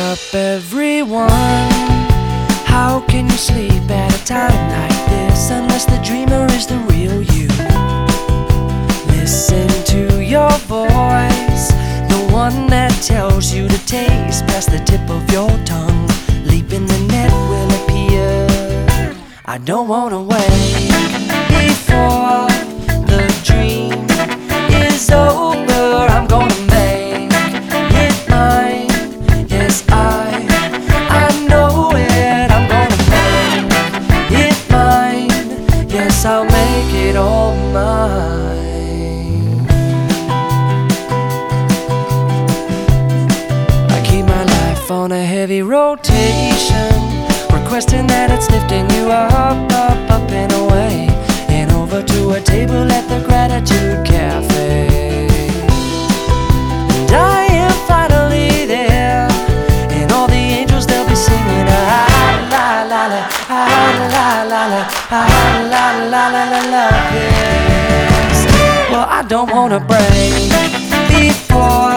up, everyone. How can you sleep at a time like this unless the dreamer is the real you? Listen to your voice, the one that tells you to taste past the tip of your tongue. Leap in the net will appear. I don't wanna wait before the dream is over. I'm gonna make it mine. Yes, I know it. I'm gonna make it mine. Yes, I'll make it all mine. I keep my life on a heavy rotation, requesting that it's lifting you up, up, up and away, and over to a table at the Gratitude Cafe. And I am finally there, and all the angels, they'll be singing ah la la la, ah la la la, ah la la la la la, yes. Well, I don't wanna break before